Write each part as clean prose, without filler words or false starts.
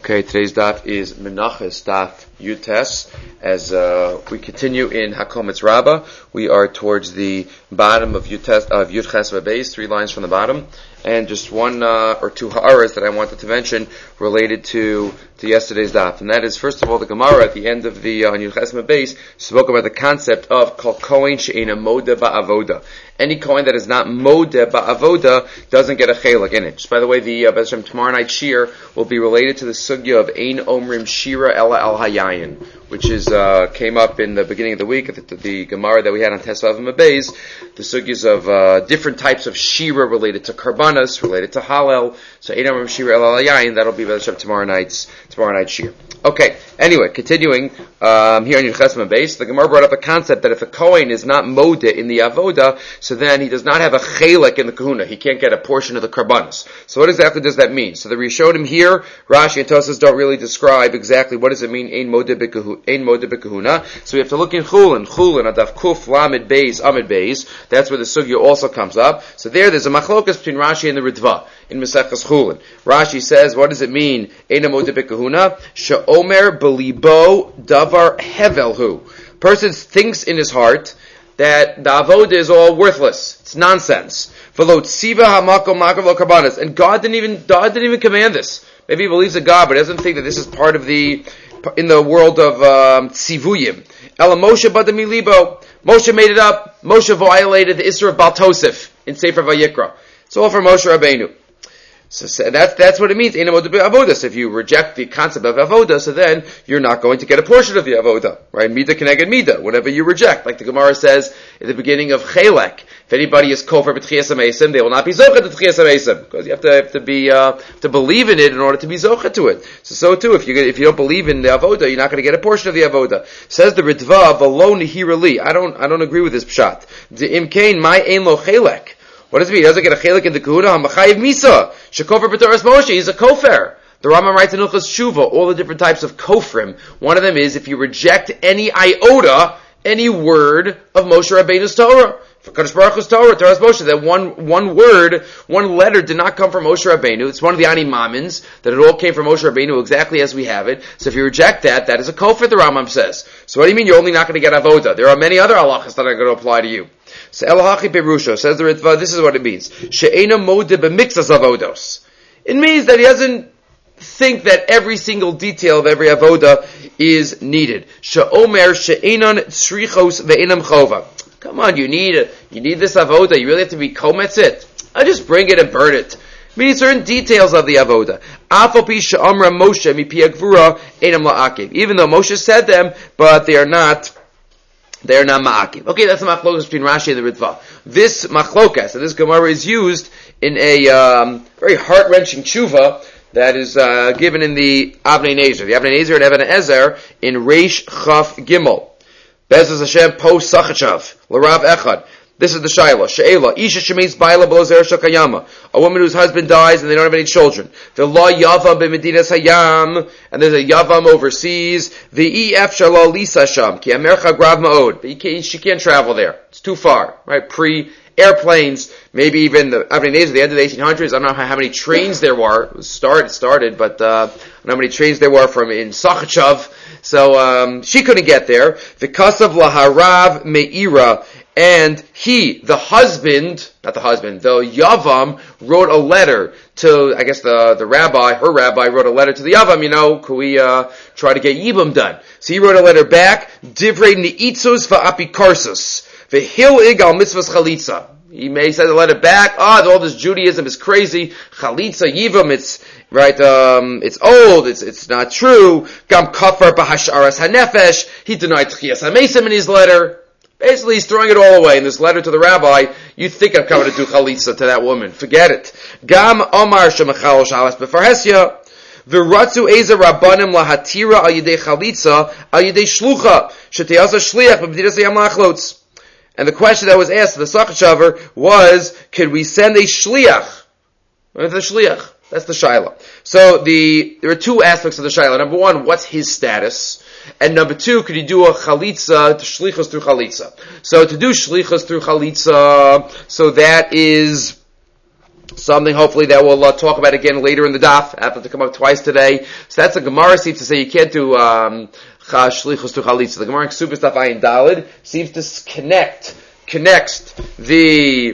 Okay, today's daf is Menachos daf Yutes. As we continue in Hakometz Rabbah, we are towards the bottom of Yutes of Yudches Vabeis, 3 lines from the bottom, and just one or two ha'aras that I wanted to mention related to yesterday's daf, and that is, first of all, the Gemara at the end of the on Yudches Vabeis spoke about the concept of kol kohen she'ena moda ba'avoda. Any kohen that is not moda ba'avoda doesn't get a chelak in it. Just by the way, the Be'ez Hashem tomorrow night shir will be related to the sugya of ein omrim shira ela al hayayin, which is came up in the beginning of the week at the Gemara that we had on Tesvav and Mabeis, the sugyas of different types of shira related to karbanas, related to halal. So ein omrim shira ela al hayayin, that'll be Be'ez Hashem tomorrow night's shir. Okay, anyway, continuing here on Yudches Vabeis, the Gemara brought up a concept that if a kohen is not moda in the avoda, so then he does not have a chelek in the kahuna. He can't get a portion of the karbanos. So what exactly does that mean? So the Rishonim here, Rashi and Tosas don't really describe exactly what does it mean, ein moda b'kahuna. So we have to look in Chulin, Adaf Kuf, Lamed Beis, Amid Beis. That's where the sugya also comes up. So there's a machlokas between Rashi and the Ritva in Maseches Chulin. Rashi says, what does it mean, ein moda b'kahuna? She'omer b'libo davar hevelhu. Person thinks in his heart that the avodah is all worthless. It's nonsense. And God didn't even command this. Maybe he believes in God, but doesn't think that this is part of in the world of tzivuyim. Ela Moshe badami libo. Moshe made it up. Moshe violated the Isra of Baal Tosef in Sefer Vayikra. It's all for Moshe Rabbeinu. So that's what it means. So if you reject the concept of avoda, so then you're not going to get a portion of the avoda, right? Mida keneged mida, whatever you reject. Like the Gemara says at the beginning of Chelek, if anybody is kofar b'tchias hamesim, they will not be zochet to tchias hamesim, because you have to believe in it in order to be zochet to it. So too, if you don't believe in the avoda, you're not going to get a portion of the avoda. Says the Ritva, v'lo nihirali. I don't agree with this pshat. The imkain my ein lo chelek. What does it mean? He doesn't get a chelik in the kahuna. Hamachayiv misa shekofer b'toras Moshe. He's a kofer. The Rambam writes in Hilchos Shuva all the different types of kofrim. One of them is if you reject any iota, any word of Moshe Rabbeinu's Torah. For Kadosh Baruch Hu's Torah, Torah's Moshe, that one word, one letter did not come from Moshe Rabbeinu. It's one of the Ani Mamins, that it all came from Moshe Rabbeinu exactly as we have it. So if you reject that, that is a kofir, the Rambam says. So what do you mean you're only not going to get avoda? There are many other halachas that are going to apply to you. So Elahachi Perusha says the Ritva, this is what it means. She'ena modeh b'mixas avodos. It means that he doesn't think that every single detail of every avoda is needed. She'omer she'enon tzrichos ve'enam chova. Come on, you need this avoda. You really have to be kometz it. I just bring it and burn it. Meaning certain details of the avoda. Even though Moshe said them, but they are not ma'akiv. Okay, that's the machlokas between Rashi and the Ritva. This machlokas, and this Gemara is used in a very heart-wrenching tshuva that is given in the Avnei Nezer. The Avnei Nezer and Even Ezer in Reish Chaf Gimel. Bezos Hashem post Sachachav L'Rav Echad. This is the Shaila. She'ela Isha Shemeis Baila Below Zer Shakayama. A woman whose husband dies and they don't have any children. The La Yavam b'Medinas Hayam, and there's a Yavam overseas. The Ef Shalal Lisa Sham Ki Amercha Grav Ma'od. But she can't travel there. It's too far, right? Airplanes, maybe even the Avnei Nezer, the end of the 1800s. I don't know how many trains there were. It started, but I don't know how many trains there were from in Sachachav. So she couldn't get there. The Kasav Laharav Meira, and he, the Yavam, wrote a letter to, I guess the rabbi, her rabbi, wrote a letter to the Yavam, could we try to get Yibam done? So he wrote a letter back, Divrei Ni'itzos Va'apikarsus, V'hil Igal Mitzvahs Chalitza. He may send a letter back, all this Judaism is crazy, Chalitza, Yivam, it's old, it's not true, Gam Kafar B'Hasharas HaNefesh, he denied Tchias HaMesim in his letter. Basically, he's throwing it all away in this letter to the rabbi. You think I'm coming to do chalitza to that woman. Forget it. Gam Omar Shemachal Shalas B'Farhesya. V'ratzu eza rabbanim lahatira al yidei chalitza al yidei shlucha. Sheteyasa shliach b'b'didas yam lachlotz. And the question that was asked to the Sachachaver was, could we send a shliach? What's the shliach? That's the shaila. So there are two aspects of the shaila. Number one, what's his status? And number two, could you do a chalitza, to shlichus through chalitza? So to do shlichus through chalitza, so that is Something hopefully that we'll talk about again later in the daf. Happened to come up twice today. So that's a Gemara seems to say you can't do shlichus to chalitza. The Gemara in Super Stuff Ayin Daled seems to connects the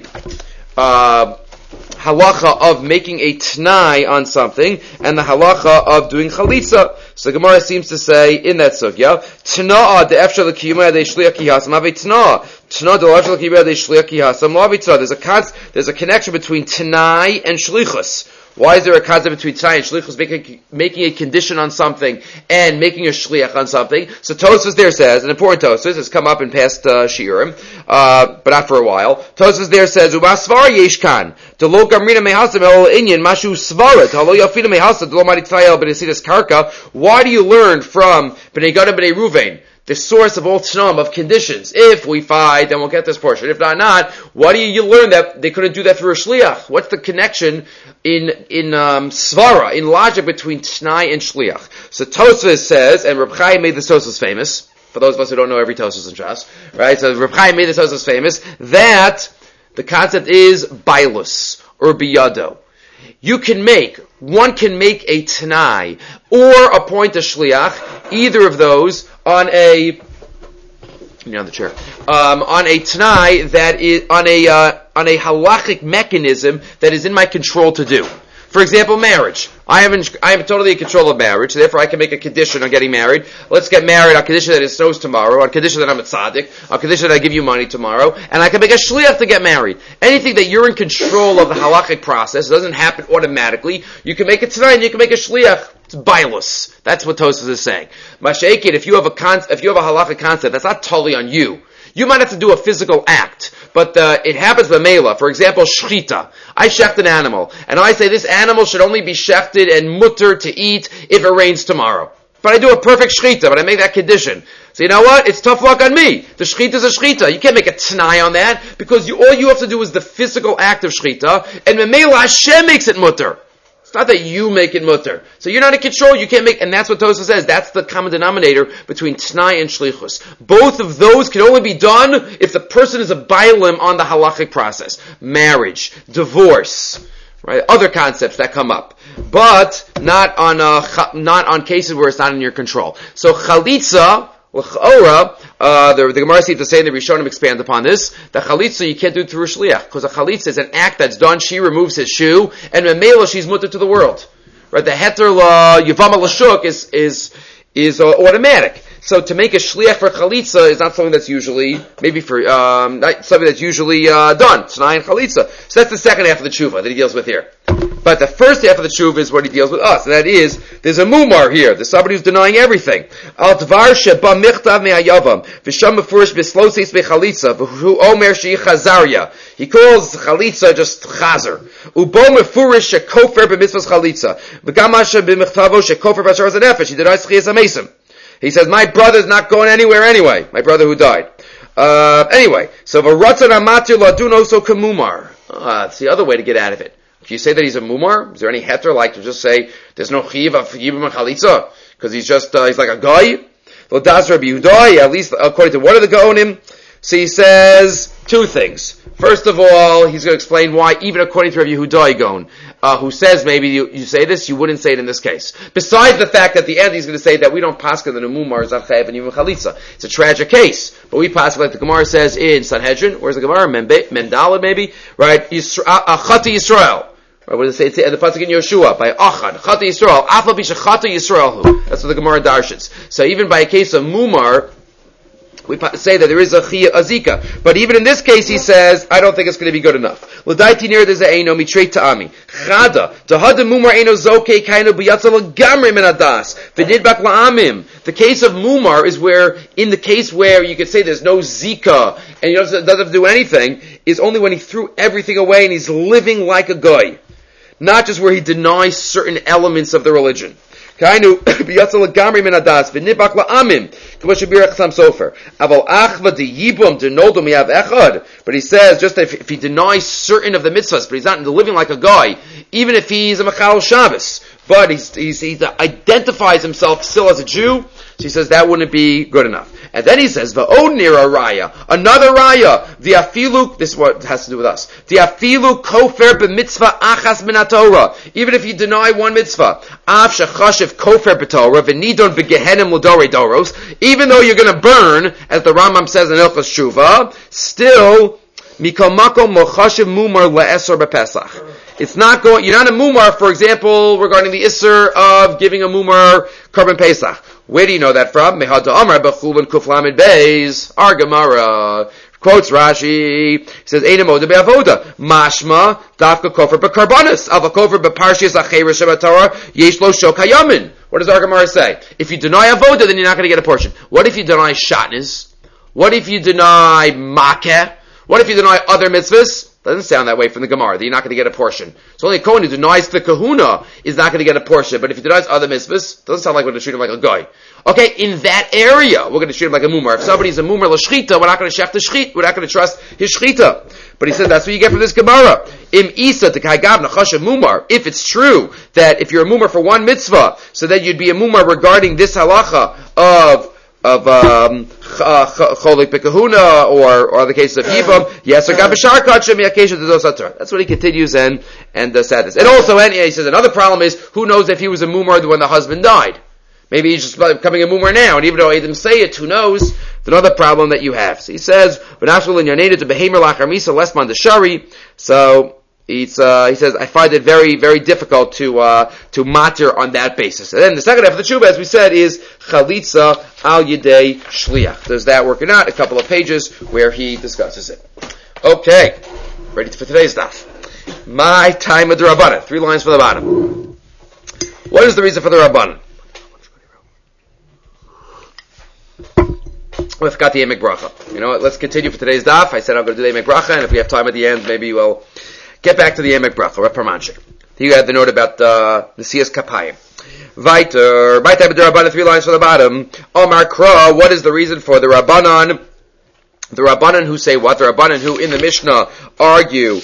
halacha of making a t'nai on something and the halacha of doing chalitza. So the Gemara seems to say in that sugya, t'na'a de'efshar l'kiyuma yadei shliach kihasam ave t'na'a. T'na'a de'efshar l'kiyuma yadei shliach kihasam lo ave t'na'a. There's a connection between t'nai and shlichus. Why is there a concept between t'nai and shlichus, making a condition on something and making a shliach on something? So Tosfos there says, an important Tosfos, has come up in past shiurim, but not for a while. Tosfos there says, "Ubasvar yesh kan delo gamrina mehasam el inyan mashu svarat halo yafina mehasam delo maritayel benesidas karka." Why do you learn from Bnei Gad and Bnei Ruvain, the source of all t'nam, of conditions? If we fight, then we'll get this portion. If not, why do you learn that they couldn't do that through a shliach? What's the connection in svara, in logic between t'nai and shliach? So Tosfos says, and Reb Chaim made the Tosfos famous, for those of us who don't know every Tosfos in Shas, right? So Reb Chaim made the Tosfos famous, that the concept is bailus, or biyado. One can make a t'nai, or appoint a shliach, either of those, on a t'nai that is, on a halachic mechanism that is in my control to do. For example, marriage. I am totally in control of marriage, therefore I can make a condition on getting married. Let's get married on condition that it snows tomorrow, on condition that I'm a tzaddik, on condition that I give you money tomorrow, and I can make a shliach to get married. Anything that you're in control of the halachic process, doesn't happen automatically, you can make it tonight and you can make a shliach. It's bailus. That's what Tosfos is saying. Masha'ikid, if you have a halachic concept, that's not totally on you. You might have to do a physical act, but it happens by Mela. For example, shechita. I shecht an animal, and I say this animal should only be shechted and mutter to eat if it rains tomorrow. But I do a perfect shechita, but I make that condition. So you know what? It's tough luck on me. The shechita is a shechita. You can't make a t'nai on that, because all you have to do is the physical act of shechita, and Mela Hashem makes it mutter. It's not that you make it mutter. So you're not in control, you can't make, and that's what Tosfos says, that's the common denominator between t'nai and shlichus. Both of those can only be done if the person is a bailim on the halachic process. Marriage, divorce, right? Other concepts that come up. But not on cases where it's not in your control. So chalitza, l'chora, the Gemara seems to say, and the Rishonim expand upon this, the chalitza you can't do it through a shliach, because a chalitza is an act that's done, she removes his shoe, and memela she's mutter to the world. Right? The heter yavama l'shuk is automatic. So to make a shliach for chalitza is not something that's usually, maybe for, not something that's usually done. T'nai and chalitza. So that's the second half of the tshuva that he deals with here. But the first half of the tshuva is what he deals with us, and that is, there's a mumar here. There's somebody who's denying everything. Al dvar sheba michtav me'ayavam, v'sham mefurish b'slosis be'chalitza, v'hu omer she'i chazarya. He calls chalitza just chazer. Ubo mefurish shekofer b'mitzvahs chalitza. V'gam asher b'michtavo shekofer b'ashar zanefesh. He denies chiyas amesim. He says, my brother's not going anywhere anyway. My brother who died. Anyway, so v'ratzon amatir ladun oso kamumar. It's the other way to get out of it. If you say that he's a mumar, is there any heter like to just say there's no chiv of yibum and chalitza because he's just he's like a guy? Well, das Rabbi Yehuda, at least according to one of the Gaonim. So he says two things. First of all, he's going to explain why, even according to Rabbi Yehuda Gaon, who says maybe you say this, you wouldn't say it in this case. Besides the fact that at the end he's going to say that we don't paskin that a mumar is not chayav and yibum chalitza. It's a tragic case, but we paskin like the Gemara says in Sanhedrin. Where's the Gemara? Mendala maybe, right? Chati Yisrael. Right, what does it say? The pasuk in Yeshua by Achad Chata Yisrael. Afa bisha Chata Yisrael. That's what the Gemara darshins. So even by a case of mumar, we say that there is a chiyah azika. But even in this case, he says, I don't think it's going to be good enough. L'daiti nir there's a eino mitrei ta'ami. Chada dahada mumar eino zoke kaino b'yatzal gamri min adas v'nidbak la'amim. The case of mumar is where, in the case where you could say there's no zika and he doesn't have to do anything, is only when he threw everything away and he's living like a guy. Not just where he denies certain elements of the religion. But he says, just if he denies certain of the mitzvahs, but he's not living like a guy, even if he's a Machal Shabbos, but he identifies himself still as a Jew, so he says that wouldn't be good enough. And then he says, V'od nira raya, another raya, the afilu, this is what has to do with us, the afilu kofer b'mitzvah achas min haTorah, even if you deny one mitzvah, av shechashiv kofer b'Torah, v'nidon b'gehenim l'dorei doros, even though you're going to burn, as the Rambam says in Hilchos Shuvah, still, mikol makom mochashiv mumar le'esor b'Pesach. It's not going, you're not a mumar, for example, regarding the isser of giving a mumar korban Pesach. Where do you know that from? Mehad Amar b'chulun kuflamid beis. Our Gemara quotes Rashi. He says, "Eina moda be'avoda mashma dafka kofer b'karbanis ava kofer b'parshiyas acheres shebatorah yesh lo shok hayamin." What does our Gemara say? If you deny avoda, then you're not going to get a portion. What if you deny shatnez? What if you deny makeh? What if you deny other mitzvahs? Doesn't sound that way from the Gemara, that you're not going to get a portion. So only a Kohen who denies the kahuna is not going to get a portion, but if he denies other mitzvahs, doesn't sound like we're going to treat him like a guy. Okay, in that area, we're going to treat him like a mumar. If somebody's a mumar l'shchita, we're not going to shech the shchit, we're not going to trust his shchita. But he said that's what you get from this Gemara. Im isa to kaigab nachasha mumar. If it's true that if you're a mumar for one mitzvah, so then you'd be a mumar regarding this halacha of cholik bekahuna or the cases of yivam, yes, or gabashar kachim occasion to those atar. That's what he continues and said this. And also, he says another problem is who knows if he was a mumar when the husband died. Maybe he's just becoming a mumar now, and even though he didn't say it, who knows? It's another problem that you have. So he says, so he says, I find it very, very difficult to matir on that basis. And then the second half of the tshuva, as we said, is chalitza al yedei shliach. Does that working out? A couple of pages where he discusses it. Okay, ready for today's daf. My time of the Rabbanan. 3 lines for the bottom. What is the reason for the Rabbanan? We forgot the Emek Bracha. You know what? Let's continue for today's daf. I said I'm going to do the Emek Bracha, and if we have time at the end, maybe we'll get back to the Emek Bracha. Reb Parmanchik. You had the note about the Siyas Kapayim. Weiter. My time of the Rabbanan. 3 lines for the bottom. Omar Kra. What is the reason for the Rabbanan? The Rabbanan who say what? The Rabbanan who in the Mishnah argue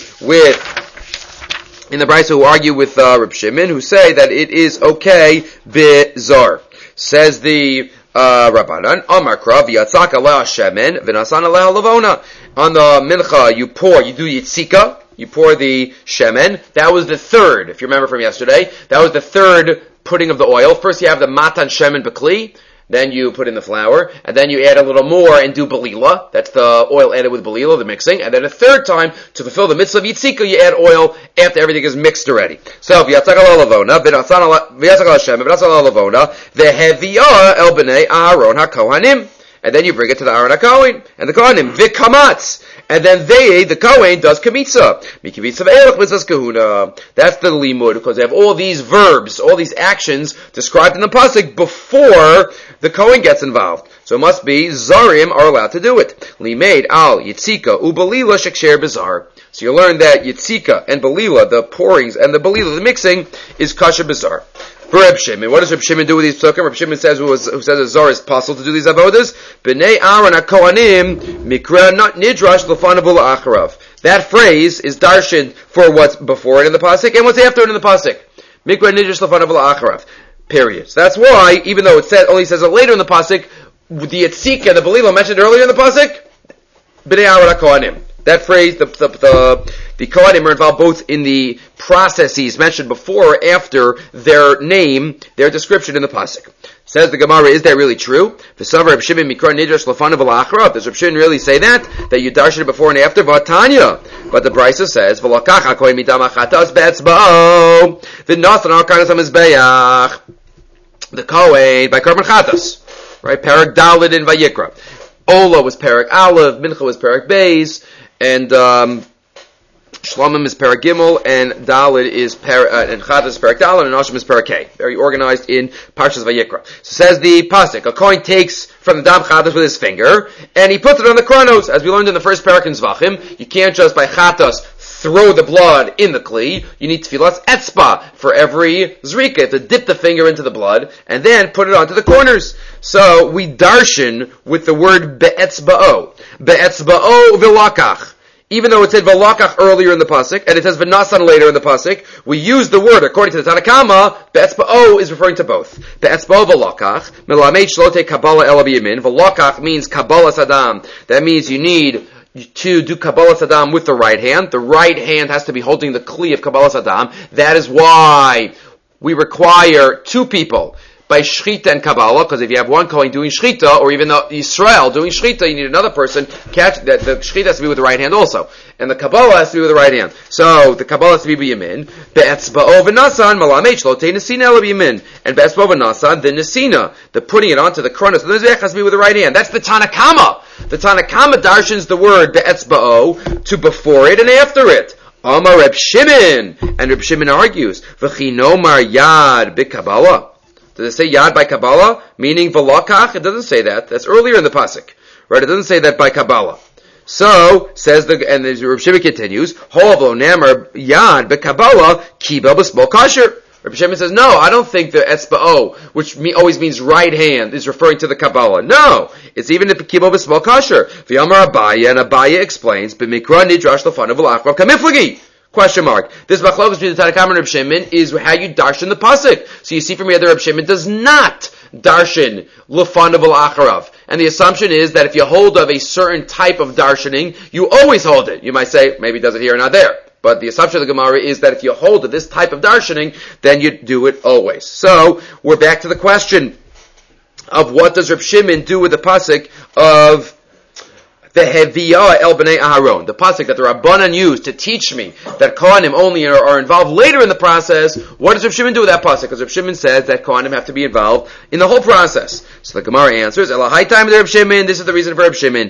with, in the Brisa who argue with Reb Shimon, who say that it is okay bizar. Says the Rabbanan, Amar Kra v'yatzak aleh shemen v'nasan aleh lavona. On the mincha, you do yitzika, you pour the shemen. That was the third, if you remember from yesterday. That was the third putting of the oil. First you have the matan shemen b'kli, then you put in the flour, and then you add a little more and do belila. That's the oil added with belila, the mixing. And then a third time, to fulfill the mitzvah of yitzika, you add oil after everything is mixed already. So, v'yatzak aleh lavona, v'yatzak aleh shemen, v'nasan aleh lavona, v'hevi'ah el b'nei Aaron ha'kohanim. And then you bring it to the Aaron HaKohen and the Kohanim. V'kamatz. And then the Kohen does kamitza. Mikivitza v'elech mitzvahs kahuna. That's the limud, because they have all these verbs, all these actions described in the pasuk before the Kohen gets involved. So it must be Zarim are allowed to do it. Limeid al Yitzika u'balila sheksher bizar. So you learn that Yitzika and balila, the pourings, and the balila, the mixing, is kasher bizar. For Reb Shimon, what does Reb Shimon do with these psukim? Reb Shimon says, who says a zar is possible to do these avodas. B'nei Aaron HaKohanim mikra not nidrash l'fanavu la'acharav. That phrase is darshan for what's before it in the pasuk and what's after it in the pasuk. Mikra nidrash l'fanavu la'acharav. Period. So that's why, even though it only says it later in the pasuk, the Yitzika and the Belila mentioned earlier in the pasuk, B'nei Aaron HaKohanim. That phrase, the Kohanim are involved both in the processes mentioned before or after their name, their description in the pasuk. Says the Gemara, is that really true? Does Reb Shimon really say that you darshan it before and after? Vatanya. But the Brisa says, the Kohen by Korban Chatas, right? Perek Daled in Vayikra. Ola was Perek Aleph, Mincha was Perek Beis, and Shlomim is Perek Gimel, and Daled is and Chatas is Perek Daled, and Ashim is Perek K. Very organized in Parshas Vayikra. So says the pasuk, a Kohen takes from the Dam Chatas with his finger, and he puts it on the Kronos, as we learned in the first Perek in Zvachim. You can't just by Chatas throw the blood in the kli. You need tefillas etzba for every zrika. You have to dip the finger into the blood and then put it onto the corners. So we darshan with the word be'etzba'o. Be'etzba'o v'lakach. even though it said Valakach earlier in the pasuk, and it says V'nasan later in the pasuk, we use the word, according to the Tanakama, Be'etzba'o is referring to both. Be'etzba'o Valakach, Melamed Shlote Kabbalah El Biyamin. Valakach means Kabbalah Sadam. That means you need to do Kabbalah Sadam with the right hand. The right hand has to be holding the Kli of Kabbalah Sadam. That is why we require two people by Shechita and Kabbalah, because if you have one Kohen doing Shechita, or even the Israel doing Shechita, you need another person catch that. The Shechita has to be with the right hand also, and the Kabbalah has to be with the right hand. So the Kabbalah has to be b'yamin. Be'etzba'o v'nasan malamed shlo tei nesina ela b'yamin, and be'etzba'o v'nasan the nesina, the putting it onto the kronos, the mizbech has to be with the right hand. That's the Tanakama. The Tanakama darshans the word be'etzba'o to before it and after it. Amar Reb Shimon, and Reb Shimon argues v'chinomar yad b'Kabbalah. Does it say yad by Kabbalah, meaning Valakach? It doesn't say that. That's earlier in the pasuk, right? It doesn't say that by Kabbalah. So says and the Reb Shimon continues, Ho'avlo namar yad by Kabbalah kiba b'smol kasher. Reb Shimon says, no, I don't think the etzba'o, which always means right hand, is referring to the Kabbalah. No, it's even the kiba b'smol kasher. V'yamar Abaya, and Abaya explains, b'mikra nidrash l'fanav v'lachrav kamiflagi. Question mark. This machlokes between the Tanakama and Reb Shimon is how you darshan the pasuk. So you see from here that Reb Shimon does not darshan l'fanav v'lacharav. And the assumption is that if you hold of a certain type of darshaning, you always hold it. You might say, maybe it does it here or not there. But the assumption of the Gemara is that if you hold of this type of darshaning, then you do it always. So, we're back to the question of what does Reb Shimon do with the pasuk of the Heviyah El Bnei Aharon, the pasuk that the Rabbanan used to teach me that Kohanim only are involved later in the process. What does Reb Shimon do with that pasuk? Because Reb Shimon says that Kohanim have to be involved in the whole process. So the Gemara answers, Elahai time to Reb Shimon, this is the reason for Reb Shimon.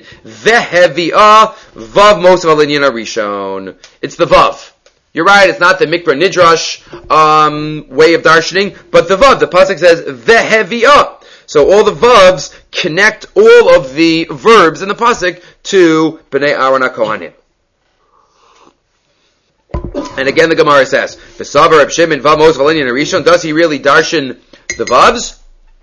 Veheviyah Vav Mosav Alinyan Arishon. It's the Vav. You're right, it's not the Mikra Nidrash way of darshaning, but the Vav. The pasuk says Veheviyah. So all the vavs connect all of the verbs in the pasuk to Bnei Aaron HaKohanim. And again the Gemara says, V'savar Reb Shimon vav mos v'linyan arishon, does he really darshan the vavs?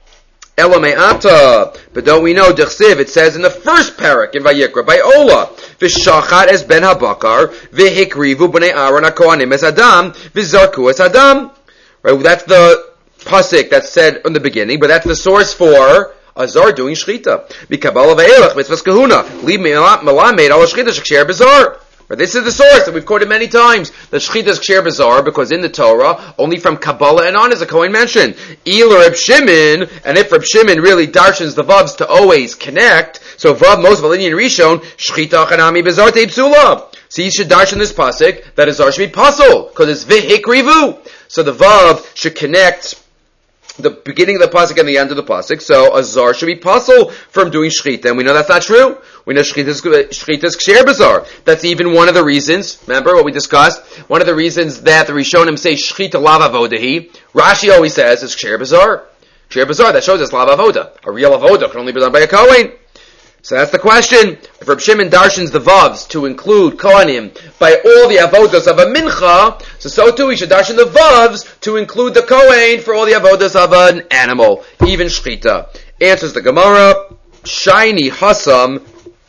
Ela me'ata. But don't we know, Dechsiv, it says in the first parak in Vayikra, by Ola, V'shachat es ben habakar, v'hikrivu Bnei Aaron HaKohanim es adam, v'zarku es adam. Right, that's the pasuk that's said in the beginning, but that's the source for Azar doing shchita. B'kabbalah ve'elach mitzvahs kahuna. Leave melamed al shchita shekshir bizar. This is the source that we've quoted many times. The shchita is kshir bizar because in the Torah, only from Kabbalah and on is a Kohen mentioned. Il Reb Shimon, and if Reb Shimon really darshans the vavs to always connect, so vav mos v'linyan rishon shchita chanami bizar teipsula. So you should darshan this pasuk that Azar should be pasul because it's v'hikrivu. So the vav should connect the beginning of the pasuk and the end of the pasuk. So Azar should be pasul from doing shchita, and we know that's not true. We know shchita is ksher bazar. That's even one of the reasons. Remember what we discussed? One of the reasons that the Rishonim say shchita lav avodahi. Rashi always says it's ksher bazar. Ksher bazar, that shows us lav avoda. A real avoda can only be done by a kohen. So that's the question. If Reb Shimon darshans the vavs to include Kohanim by all the avodas of a mincha, so too we should darshan the vavs to include the Kohen for all the avodas of an animal, even shchita. Answers the Gemara, shiny hasam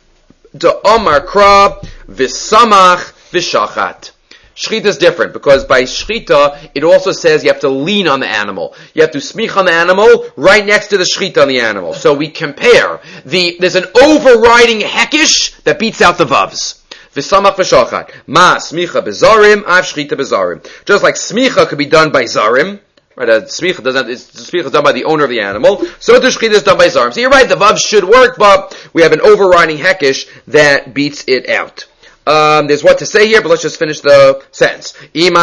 de omar kra v'samach v'shachat. Shchita is different because by shchita it also says you have to lean on the animal. You have to smich on the animal right next to the shchita on the animal. So we compare there's an overriding hekish that beats out the vavs. V'samach v'shachat. Ma smicha bezarim, av shchita bezarim. Just like smicha could be done by zarim, right? Smicha is done by the owner of the animal. So the shchita is done by zarim. So you're right, the vavs should work, but we have an overriding hekish that beats it out. There's what to say here, but let's just finish the sentence.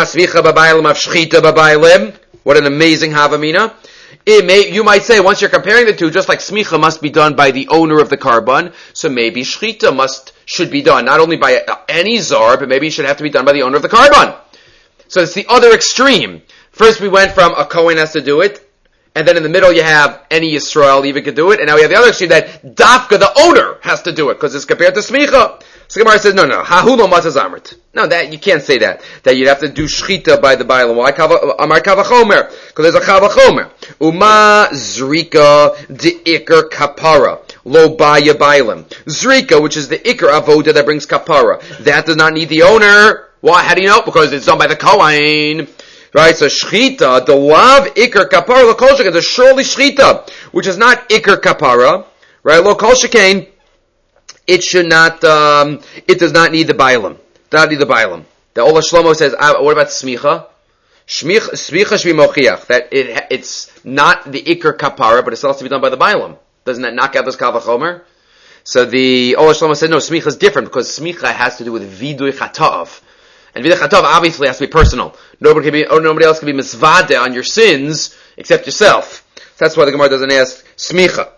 What an amazing havamina. You might say, once you're comparing the two, just like smicha must be done by the owner of the karban, so maybe shchita should be done, not only by any zar, but maybe it should have to be done by the owner of the karban. So it's the other extreme. First we went from a kohen has to do it, and then in the middle you have any Yisrael even could do it, and now we have the other extreme that dafka, the owner, has to do it, because it's compared to smicha. So Gemara says, no, hahulo matzah. No, that, you can't say that you'd have to do shchita by the Bailam. Why? Amar kavachomer. Because there's a kavachomer. Uma zrika de ikar kapara. lo baya bailim. Zrika, which is the ikar avoda that brings kapara, that does not need the owner. Why? How do you know? Because it's done by the kohen. Right, so shchita, the lav ikar kapara, lo kol sheken, the surely shchita, which is not ikar kapara, right, lo kol sheken, it should not, it does not need the bailim. Does not need the bailim. The Ola Shlomo says, what about smicha? Smicha shvi mochiach, that it's not the ikar kapara, but it's also to be done by the bailim. Doesn't that knock out this kal v'chomer? So the Ola Shlomo said, no, smicha is different, because smicha has to do with vidui chatav. And Vidui Chatav obviously has to be personal. Nobody else can be misvade on your sins except yourself. So that's why the Gemara doesn't ask smicha.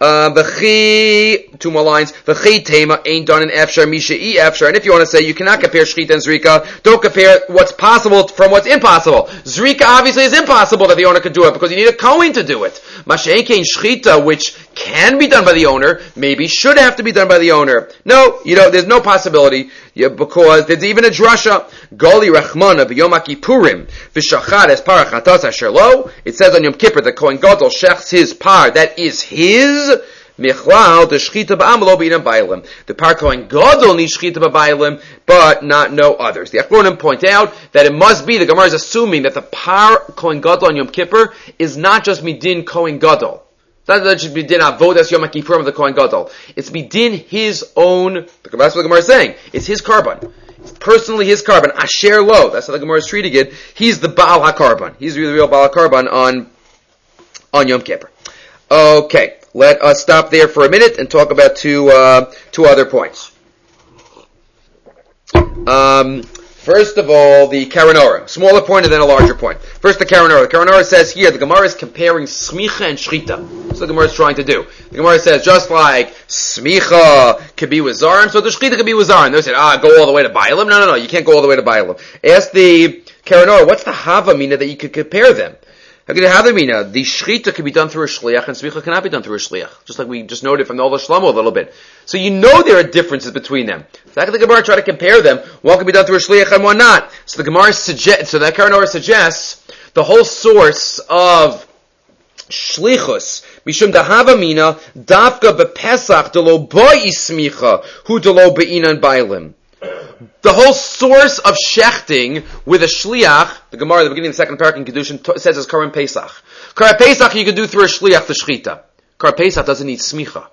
Two more lines. V'chi tema ain't done in efshar misha e efshar. And if you want to say you cannot compare shchita and zrika, don't compare what's possible from what's impossible. Zrika obviously is impossible that the owner could do it because you need a kohen to do it. Masha'enkein shchita, which can be done by the owner, maybe should have to be done by the owner. No, there's no possibility. Because there's even a drasha. Goli rachmana b'yom kippurim v'shachad es par chatas asher lo. It says on Yom Kippur the kohen gadol shechs his par, that is his. Michlal the shchita ba'am lo b'inam bailim. The par kohen gadol needs shchita ba'bailim, but not no others. The Achronim point out that it must be, the Gemara is assuming that the par kohen gadol on Yom Kippur is not just midin kohen gadol. It's not that it should be din avodas Yom Kippurim of the Kohen Gadol. It's bedin his own. That's what the Gemara is saying. It's his carbon. It's personally his carbon. Asher lo. That's how the Gemara is treating it. He's the Baal HaKarban. He's the real Baal HaKarban on Yom Kippur. Okay, let us stop there for a minute and talk about two other points. First of all, the Karanora. Smaller point and then a larger point. First, the Karanora. The Karanora says here, the Gemara is comparing smicha and shchita. That's what the Gemara is trying to do. The Gemara says, just like smicha could be with zarim, so the shchita could be with zarim. They said, go all the way to bailim? No, you can't go all the way to bailim. Ask the Karanora, what's the havamina that you could compare them? How could you have the shchita can be done through a shliach, and smicha cannot be done through a shliach. Just like we just noted from the Ola Shlomo a little bit. So you know there are differences between them. So how can the Gemara try to compare them? One can be done through a shliach and one not. So the Gemara so that Karanor suggests the whole source of shlichus mishum dahavamina davka bepesach delo boi smicha hu delo beinan bailim. The whole source of shechting with a shliach, the Gemara at the beginning of the second parak in Kedushin says is Karan Pesach. Karan Pesach you can do through a shliach the shchita. Karan Pesach doesn't need smicha.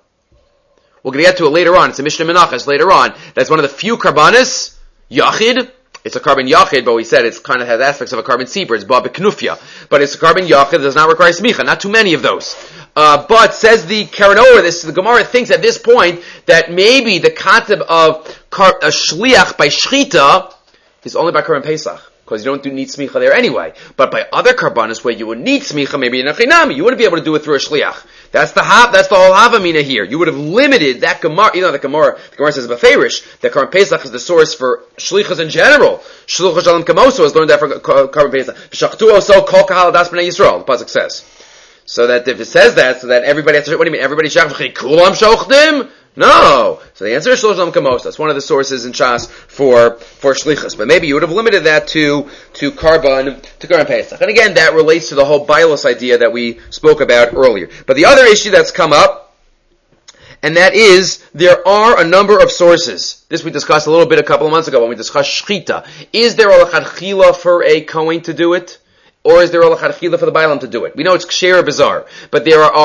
We're going to get to it later on. It's a Mishnah Menachos later on. That's one of the few karbanis, yachid. It's a carbon yachid, but we said it kind of has aspects of a carbon seeper. It's ba beknufya. But it's a carbon yachid that does not require smicha. Not too many of those. But says the Karanor, the Gemara thinks at this point that maybe the concept of a shliach by shchita is only by Karan Pesach. Because you don't need smicha there anyway. But by other karbanis where you would need smicha, maybe in a chinami, you wouldn't be able to do it through a shliach. That's the whole havamina here. You would have limited that Gemara. The Gemara says beferish that Karan Pesach is the source for shlichas in general. Shluchas shalom kamoso is learned that for Karan Pesach. V'shachtu oso kol kahal das b'nei Yisrael. The pasuk says. So that if it says that, so that everybody has to. What do you mean? Everybody shach kulam shochtim? No. So the answer is shluchas shalom kamoso. That's one of the sources in Shas for shlichas. But maybe you would have limited that to Karan Pesach. And again, that relates to the whole bios idea that we spoke about earlier. But the other issue that's come up, and that is, there are a number of sources. This we discussed a little bit a couple of months ago when we discussed shchita. Is there a l'chadchila for a kohen to do it? Or is there a l'chadchila for the bailam to do it? We know it's ksher bizarre, but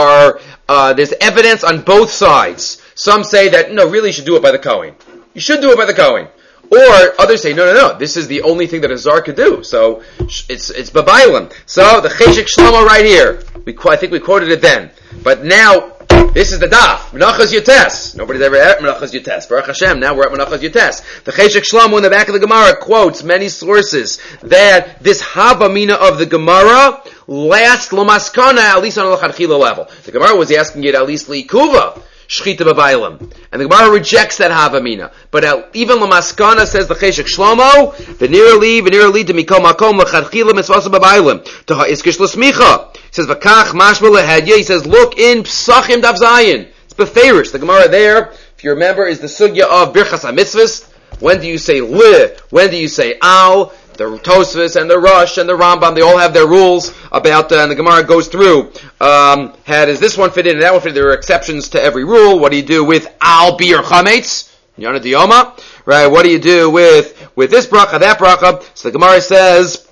there's evidence on both sides. Some say that, no, really you should do it by the kohen. You should do it by the kohen. Or others say, no, this is the only thing that a zar could do. So it's b'bailim. So the Cheshek Shlomo right here, I think we quoted it then. But now, this is the daf. Menachos Yotes. Nobody's ever at Menachos Yotes. Baruch Hashem, now we're at Menachos Yotes. The Cheshek Shlomo in the back of the Gemara quotes many sources that this havamina of the Gemara lasts l'maskana, at least on a l'chadchila level. The Gemara was asking it at least li'ikuva. Shchita b'bailim. And the Gemara rejects that havamina. But even l'maskana says the Cheshek Shlomo, v'nira li d'mikol makom l'chadchila mitzvasa b'bailim. Taha iskish l'smicha. He says, v'kach mashma lehedya. He says, look in Psachim Daf Zayin. It's beferish. The Gemara there, if you remember, is the sugya of birchas hamitzvahs. When do you say li? When do you say al? the Tosfos and the Rush and the Rambam, they all have their rules about, and the Gemara goes through, does this one fit in and that one fit in? There are exceptions to every rule. What do you do with Al Bir Chametz? Yana Diyoma? Right, what do you do with this bracha, that bracha? So the Gemara says,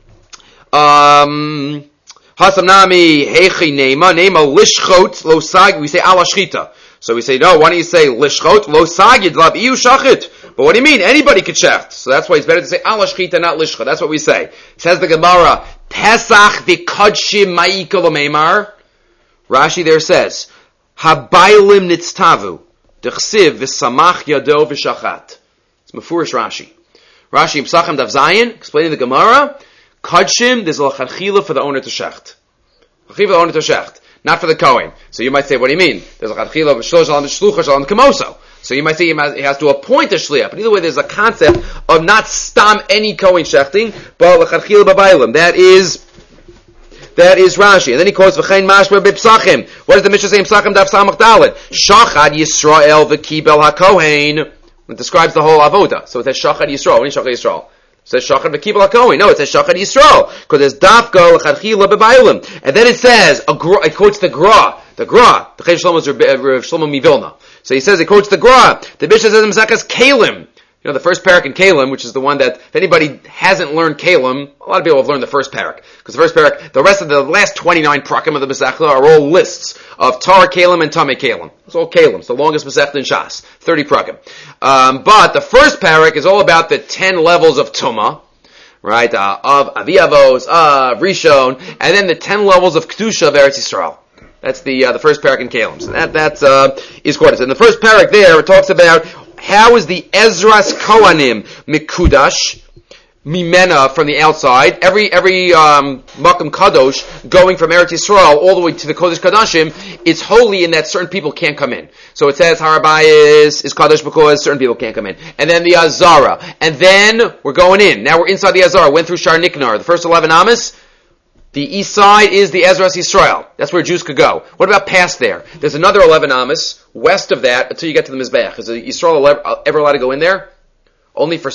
Hasam Nami, Hechi Nema Lishchot, Lo Sag, we say Ala Shchita. So we say, no, why don't you say Lishchot, Lo Sagid, Lab Iu Shachit? But what do you mean? Anybody could shecht. So that's why it's better to say Ala Shchita, not Lishcha. That's what we say. Says the Gemara, Pesach v'kodshim ma'ikol meimar. Rashi there says, Habaylim nitztavu, d'chsiv v'samach yado v'shachat. It's Mefurish Rashi. Rashi Psachim Daf Zayin, explaining the Gemara, Kodshim, there's a l'chadchila for the owner to shecht. L'chadchila for the owner to shecht. Not for the Kohen. So you might say, what do you mean? There's a chadchila b'shlosh alam b'shlucha alam kamoso. So you might say he has to appoint a shliach. But either way, there's a concept of not stam any Kohen shechting, but l'chadchila b'baylim. That is Rashi. And then he quotes v'chein mashma b'psachim. What does the Mishnah say in Psachim Daf Samach Dalet? Shachad Yisrael v'kibel haKohen. It describes the whole avoda. So it says Shachad Yisrael. What is Shachad Yisrael? It says Shachad v'kibel haKohen. No, it says Shachad Yisrael. Because there's Dafka l'chadchila b'baylim. And then it says, it quotes the Gra. The Chei Shlomo is Rav Shlomo Mivilna. So he says, it quotes the Gra. The Mishnah says in Maseches Kalim. You know, the first parak in Kalim, which is the one that, if anybody hasn't learned Kalim, a lot of people have learned the first parak. Because the first parak, the rest of the last 29 prakim of the Masechta are all lists of Tar Kalim and Tamei Kalim. It's all Kalim. It's the longest Masechta in Shas. 30 prakim. But the first parak is all about the 10 levels of Tumah, right? Of Aviavos, of Rishon, and then the 10 levels of Kedusha of Eretz Yisrael. That's the first parak in Kalim. So that is quoted. In the first parak there, it talks about how is the Ezras Kohanim Mikudash Mimena from the outside? Every Makam Kadosh going from Eretz Yisrael all the way to the Kodesh Kadashim, it's holy in that certain people can't come in. So it says Harabayis is Kadosh because certain people can't come in. And then the Azara. And then we're going in. Now we're inside the Azara. Went through Shar Niknar. The first 11 Amos. The east side is the Ezras Yisrael. That's where Jews could go. What about past there? There's another 11 Amos west of that until you get to the Mizbeach. Is Yisrael ever allowed to go in there? Only for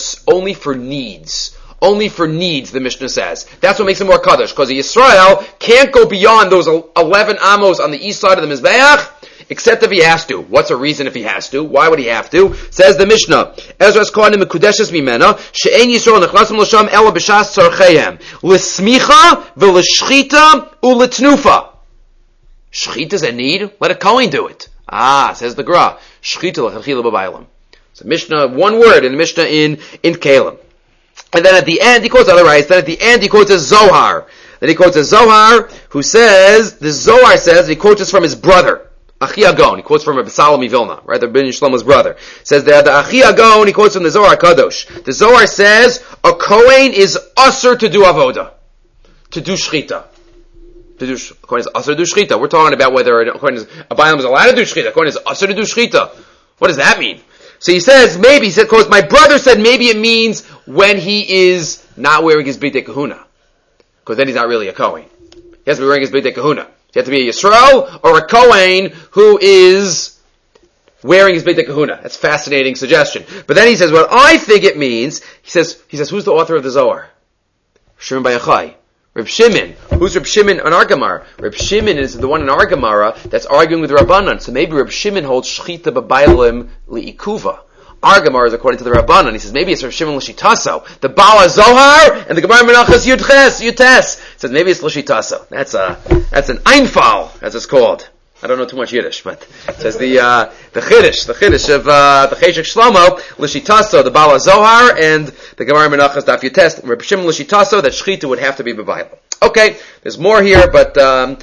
needs. Only for needs, the Mishnah says. That's what makes it more Kaddish. Because Yisrael can't go beyond those 11 Amos on the east side of the Mizbeach, except if he has to. What's a reason if he has to? Why would he have to? Says the Mishnah, Ezras Kohanim Mekudeshes Mimena, She'en Yisrael Nechlasim L'Sham Ela B'Shas Tzarcheihem, L'Smicha V'L'Shchita U'L'Tnufa. Shchita's a need? Let a Kohen do it. Says the Gra, Shchita L'Chadchila B'Baylam. So Mishnah, one word in the Mishnah in Kalim. And then at the end, he quotes other rights. Then at the end, he quotes a Zohar. Then he quotes a Zohar who says, the Zohar says, he quotes this from his brother, Achi Agon. He quotes from Rabbi Salom Vilna, right? The Ben Shlomo's brother. Says that the Achi Agon, he quotes from the Zohar Kadosh. The Zohar says, a Kohen is usher to do avoda. To do shchita. A Kohen is usher to do shchita. We're talking about whether a Kohen is allowed to do shchita. A Kohen is usher to do shchita. What does that mean? So he says, maybe, he said, because my brother said maybe it means when he is not wearing his B'dei Kahuna. Because then he's not really a Kohen. He has to be wearing his B'dei Kahuna. He has to be a Yisrael or a Kohen who is wearing his B'dei Kahuna. That's a fascinating suggestion. But then he says, what I think it means, he says, who's the author of the Zohar? Shimon Bar Yochai. Reb Shimon. Who's Reb Shimon in our Gemara? Reb Shimon is the one in our Gemara that's arguing with Rabbanan. So maybe Reb Shimon holds Shchita B'Baylim Li'ikuva. Our Gemara is according to the Rabbanan. He says maybe it's Reb Shimon L'Shitaso. The Bala Zohar and the Gemara Menachos Yutes. He says maybe it's L'Shitaso. That's an Einfall, as it's called. I don't know too much Yiddish, but it says the Chiddush of the Cheshek Shlomo, L'Shitaso, the Bala Zohar, and the Gemara Menachos Daf Yutes, Reb Shimon L'Shitaso, that Shchita would have to be B'Baylim. Okay, there's more here, but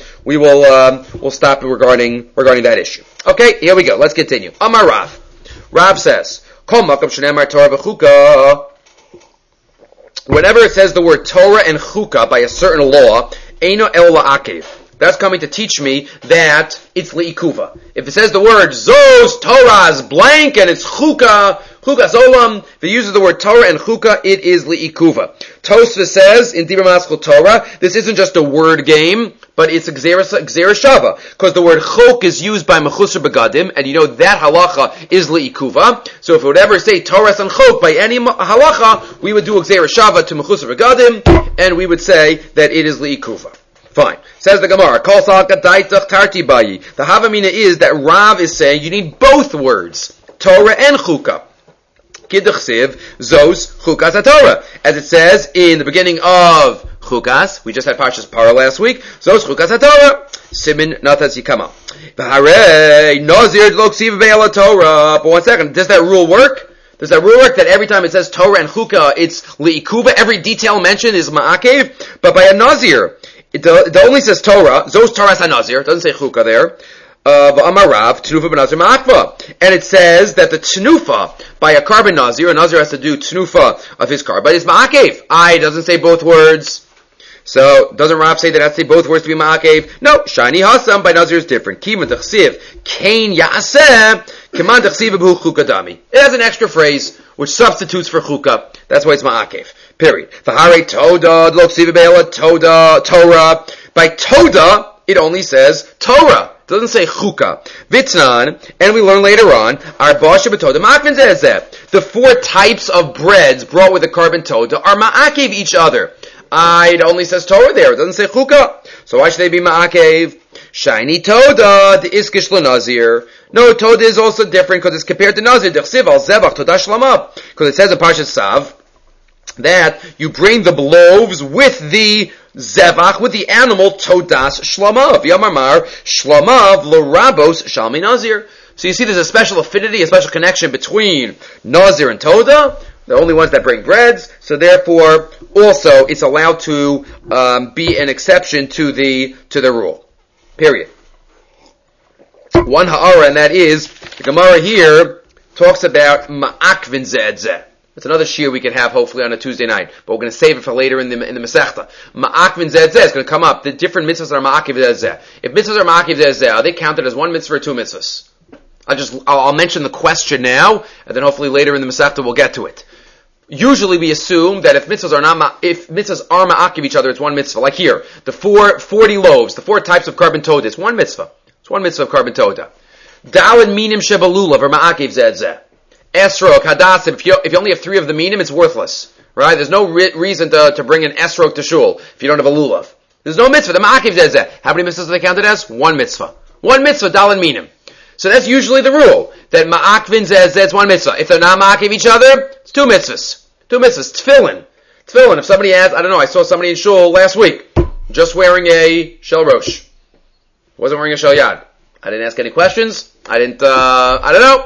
we'll stop regarding that issue. Okay, here we go. Let's continue. Amar Rav. Rav says, whenever it says the word Torah and Chukah by a certain law, Eino El La'akev. That's coming to teach me that it's Li'ikuva. If it says the word Zos Torah is blank and it's Chukah, Chukas olam, if it uses the word Torah and Chuka, it is li'ikuva. Tosfos says, in Dibur Maschil Torah, this isn't just a word game, but it's Gzera Shava, because the word Chok is used by Mechusar Begadim, and you know that halacha is li'ikuva. So if we would ever say Torah and Chok by any halacha, we would do Gzera Shava to Mechusar Begadim, and we would say that it is li'ikuva. Fine. Says the Gemara, Kol Salka Daitach Tarti Bayi. The Havamina is that Rav is saying you need both words, Torah and Chuka. Kidduchsiv, Zos, Chukas HaTorah. As it says in the beginning of Chukas, we just had Parshas Para last week, Zos, Chukas HaTorah. Simin Natas Yikama. V'harei, Nazir L'Oksiv Be'al Torah. But 1 second, does that rule work? Does that rule work that every time it says Torah and Chuka, it's Li'ikuba, every detail mentioned is Ma'akev? But by a Nazir, it only says Torah, Zos Torah HaNazir, it doesn't say Chuka there. V'amarav, Tnufa b'Nazir Ma'akva. And it says that the Tnufa, by a carbon Nazir, a Nazir has to do Tnufa of his carbon, is Ma'akev. It doesn't say both words. So, doesn't Rav say that it has to say both words to be Ma'akev? No, Shani Hasam by Nazir is different. Kima T'chsiv, Kain Ya'aseh, Kiman T'chsiv b'hu Chukadami. It has an extra phrase, which substitutes for Chuka. That's why it's Ma'akev. Period. V'harei Toda, L'Oksiv Be'ela Toda, Torah. By Toda, it only says Torah. It doesn't say Chuka. Vitnan, and we learn later on, Arba Shebetoda Ma'akvin Zezeh. The 4 types of breads brought with the carbon Toda are Ma'akev each other. It only says Torah there. It doesn't say Chuka. So why should they be Ma'akev? Shiny Toda, the Iskish Nazir. No, Toda is also different because it's compared to Nazir. D'chsiv al Zevach Toda Shlama. Because it says in Parshas Sav that you bring the loaves with the Zevach, with the animal Todas Shlama. V'yamarmar Shlama v'lorabos Shalmi Nazir. So you see there's a special affinity, a special connection between Nazir and Toda. The only ones that bring breads, so therefore, also, it's allowed to be an exception to the rule. Period. One ha'ara, and that is, the Gemara here talks about ma'akvin zeh. It's another shiur we can have hopefully on a Tuesday night, but we're going to save it for later in the Masechta. Ma'akvin zeh is going to come up. The different mitzvahs are ma'akiv zeh. If mitzvahs are ma'akiv zeh, are they counted as 1 mitzvah or 2 mitzvahs? I'll mention the question now, and then hopefully later in the Masechta we'll get to it. Usually we assume that if mitzvahs are ma'akiv each other, it's 1 mitzvah. Like here, the 40 loaves, the 4 types of carbon toda, it's 1 mitzvah. It's 1 mitzvah of carbon toda. Dalin minim shebalulav or ma'akiv zeh. Esrog, hadas, if you only have 3 of the minim, it's worthless. Right? There's no reason to bring an esrog to shul if you don't have a lulav. There's no mitzvah. The ma'akiv zeh. How many mitzvahs are they counted as? 1 mitzvah. 1 mitzvah, dalin minim. So that's usually the rule, that ma'akvin zeh, it's 1 mitzvah. If they're not ma'akiv each other, it's 2 mitzvahs. 2 mitzvahs. Tefillin. If somebody has, I saw somebody in shul last week, just wearing a shel rosh. Wasn't wearing a shel yad. I didn't ask any questions. I don't know.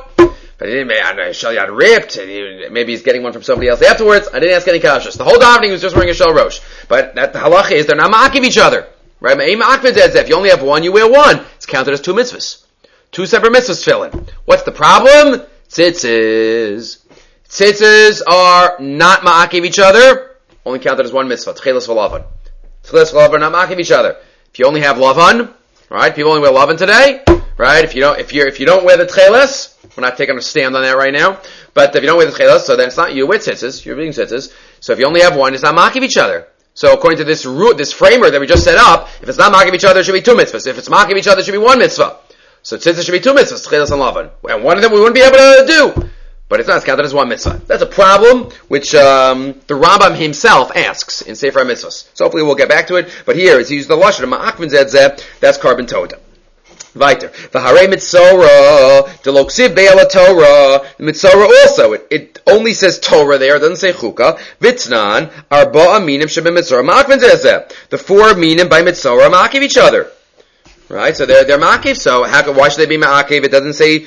Shel yad ripped. Maybe he's getting one from somebody else afterwards. I didn't ask any kashas. The whole davening was just wearing a shel rosh. But that the halacha is they're not ma'akiv each other. Right? If you only have 1, you wear 1. It's counted as 2 mitzvahs. 2 separate mitzvahs tefillin. What's the problem? Tzitzis. Tzitzis are not ma'akiv each other, only counted as 1 mitzvah. Tchelas v'lavan. Tchelas v'lavan are not ma'akiv each other. If you only have lavan, right? People only wear lavan today, right? If you don't wear the tchelas, we're not taking a stand on that right now, but if you don't wear the tchelas, so then it's not you with tzitzis, you're being tzitzis. So if you only have 1, it's not ma'akiv each other. So according to this framework that we just set up, if it's not ma'akiv each other, it should be 2 mitzvahs. If it's ma'akiv each other, it should be 1 mitzvah. So tzitzis should be 2 mitzvahs, tchelas and lavan. And one of them we wouldn't be able to do. But it's not, it's counted as 1 mitzvah. That's a problem which the Rambam himself asks in Sefer HaMitzvahs. So hopefully we'll get back to it. But here, it's used the lashon of ma'akvin zeh, that's carbon toda. Weiter. V'harei mitzorah, deloksiv be'ela Torah. The mitzorah also, it only says Torah there, it doesn't say chukah. Vitznan, arba'a minim shebe mitzorah, ma'akvin zeh. The 4 minim by mitzorah ma'akiv each other. Right, so they're ma'akiv. So why should they be ma'akiv? It doesn't say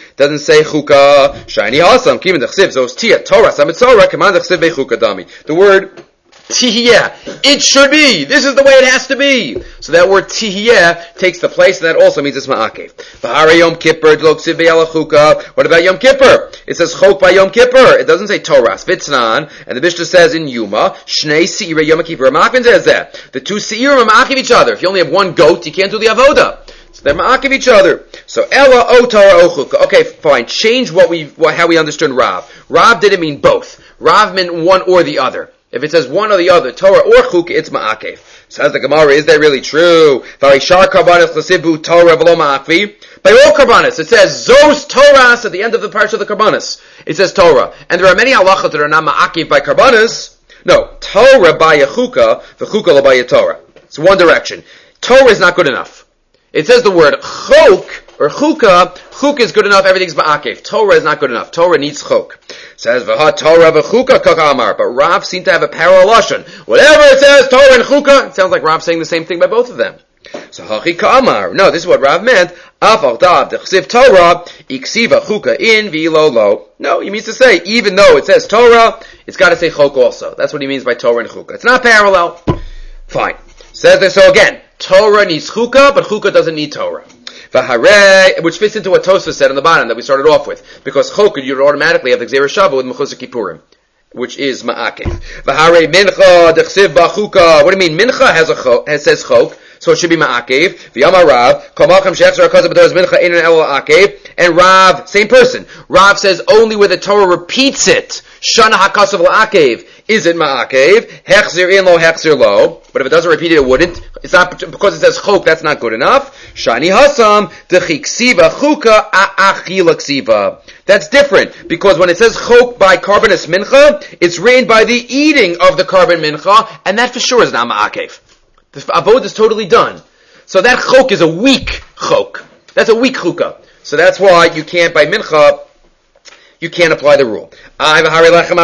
chuka. Shiny hasam kimin dechsiv zos tia Torah samitzorah command dechsiv bechuka dami. The word tihiyah. It should be. This is the way it has to be. So that word tihiyah takes the place, and that also means it's ma'akiv. V'harei Yom Kippur dloksiv be'ela chuka. What about Yom Kippur? It says chok by Yom Kippur. It doesn't say Torah. Vitznan, and the Mishnah says in Yuma, Shnei Seirei Yom Kippur ma'akvin zeh. The 2 Seirim are ma'akiv each other. If you only have 1 goat, you can't do the avoda. So they're ma'akiv each other. So Ella o Torah o Chukah. Okay, fine. Change how we understood Rav. Rav didn't mean both. Rav meant one or the other. If it says one or the other, Torah or Chukah, it's ma'akev. Says the Gemara, is that really true? By all karbanis, it says Zos Torahs at the end of the parsha of the karbanis. It says Torah, and there are many halachot that are not ma'akev by karbanis. No, Torah by a chukah, the chukah by a Torah. It's one direction. Torah is not good enough. It says the word chok or chukah. Chukah is good enough. Everything's ma'akev. Torah is not good enough. Torah needs chok. Says v'ha Torah v'chukah kakamar. But Rav seemed to have a parallel lashon. Whatever it says, Torah and chukah, it sounds like Rav saying the same thing by both of them. So hachi kamar. No, this is what Rav meant. Afal dav dechsiv Torah iksiva chukah in v'ilo lo. No, he means to say even though it says Torah, it's got to say chok also. That's what he means by Torah and chukah. It's not parallel. Fine. Says this. So again, Torah needs chukah, but chukah doesn't need Torah. V'harei, which fits into what Tosfos said on the bottom that we started off with, because chukah you would automatically have the Gzeira Shava with Mechusar Kippurim, which is ma'akev. V'harei mincha dechsiv ba'chukah. What do you mean? Mincha says chok, so it should be ma'akev. V'yamar Rav kol malcham she'echzar hakazav b'Torah mincha einin elo ma'akev. And Rav, same person. Rav says only where the Torah repeats it. Shana hakasav la'akev. Is it ma'akev? Hechzir in lo, hechzir lo. But if it doesn't repeat it, it wouldn't. It's not, because it says chok, that's not good enough. Shani hasam, dechiksiva chuka a'achila ksiva. That's different, because when it says chok by karbanis mincha, it's written by the eating of the karban mincha, and that for sure is not ma'akev. The avod is totally done. So that chok is a weak chok. That's a weak chukah. So that's why you can't, by mincha, you can't apply the rule. What about lechem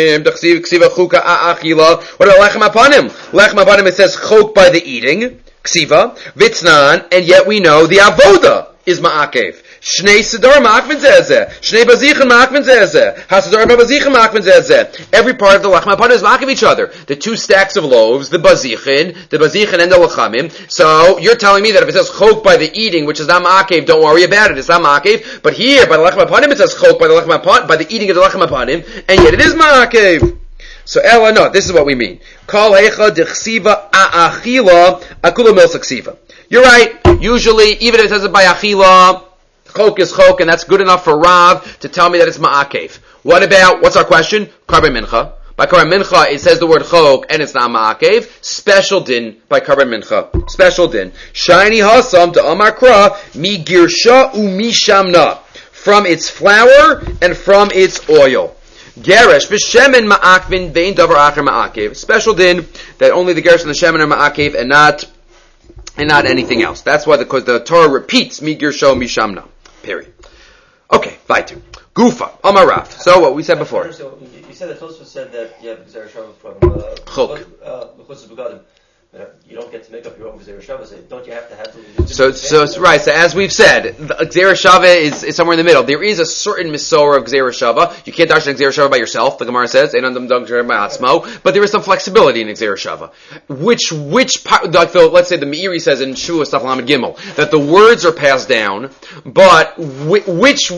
apanim? Lechem apanim, it says chok by the eating, ksiva, vitznan, and yet we know the avoda is ma'akev. Shnei sedar ma'akvin zezeh. Shnei bazichen ma'akvin zezeh. Hasedar bazichen ma'akvin zezeh. Every part of the lechem apanim is ma'akev each other. The two stacks of loaves, the bazichen and the lechamim. So you're telling me that if it says chok by the eating, which is not ma'akev, don't worry about it. It's not ma'akev. But here by the lechem apanim it says chok by the lechem apanim, by the eating of the lechem apanim, and yet it is ma'akev. So Ella, no, this is what we mean. Kol heicha dechsiva a'achila akula milsa ksiva. You're right. Usually, even if it says it by achila, chok is chok, and that's good enough for Rav to tell me that it's ma'akev. What about, what's our question? Karban mincha. By karban mincha, it says the word chok, and it's not ma'akev. Special din by karban mincha. Special din. Shiny hasam to amar kra, mi girsha mi shamna. From its flour and from its oil. Geresh b'shemen ma'akvin vein davar acher ma'akev. Special din that only the geresh and the shemen are ma'akev and not anything else. That's why because the Torah repeats mi girsha mishamna. Period. Okay, weiter. Gufa, Amarav. So what we said before. So you said that Tosfos said that you have Gzeira Shava from Chok. Mechusar Begadim. You don't get to make up your own Gzeira Shava. So don't you have to have to? So it's right. So as we've said, Gzeira Shava is somewhere in the middle. There is a certain misora of Gzeira Shava. You can't dash an Gzeira Shava by yourself. The Gemara says, but there is some flexibility in Gzeira Shava. Which part? Like let's say the Meiri says in Shuas Taf Lamed Gimel that the words are passed down, but which